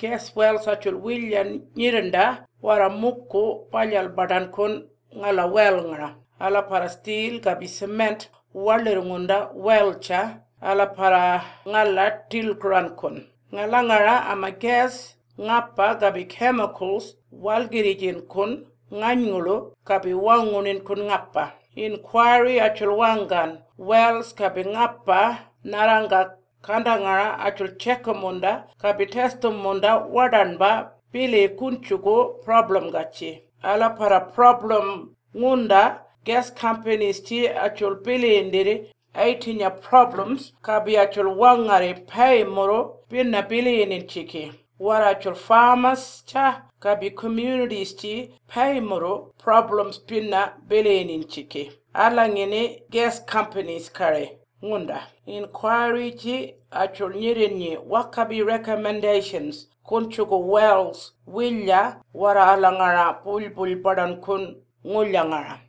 gas wells achul willian nyirenda wara mukko palyal badan kun ngala well ngara ala para steel gabi cement waler ngunda welcha ala para ngala tilkran kun ngala ngara ama gas ngapa gabi chemicals walgirijin kun nganyulo gabi wangunin kun ngapa inquiry achul wangan wells gabi ngapa naranga kandangara achul chekamunda kabi testumunda wadanba pile kunchuko problem gachi ala para problem ngunda gas companies ti achul pile ndiri aitinya problems kabi achul wangare pay moro pinna pile inin chiki wara achul farmers cha kabi communities ti pay moro problems pinna pile inin chiki ala ngene gas companies kare ngunda inquiry ji achul nyirinyi wakabi recommendations kunchugo wells willa wara alangara bulbul badan kun ngulyangara